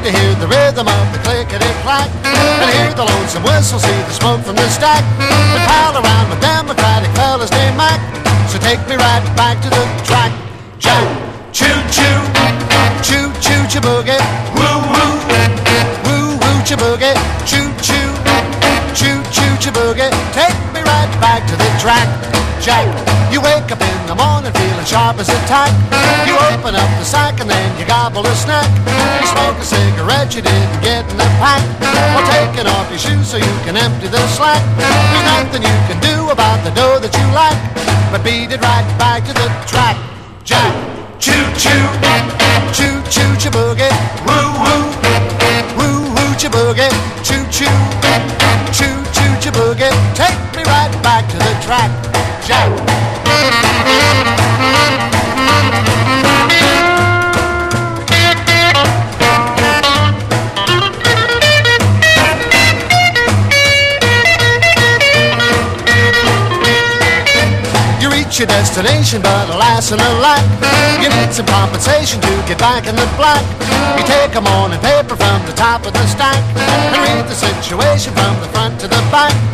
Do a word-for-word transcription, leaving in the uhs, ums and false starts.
to hear the rhythm of the clickety-clack, and hear the lonesome whistle, see the smoke from the stack, and pal around with Democratic fellas named Mac. So take me right back to the track, Jack. Choo-choo, choo-choo, cha-boogie, woo-woo, woo-woo, cha-boogie, choo-choo, choo-choo, cha-boogie. Take me right back to the track, Jack. You wake up in the morning feeling sharp as a tack. You open up the sack and then you gobble a snack. You smoke a cigarette you didn't get in the pack, while taking off your shoes so you can empty the slack. There's nothing you can do about the dough that you lack, but beat it right back to the track, Jack. Choo-choo, choo-choo, cha-boogie, woo-woo, woo-woo, cha-boogie, choo-choo, choo-choo, cha-boogie. Take me right back to the track, Jack. You reach your destination, but alas and alack, you need some compensation to get back in the black. You take a morning paper from the top of the stack and read the situation from the front to the back.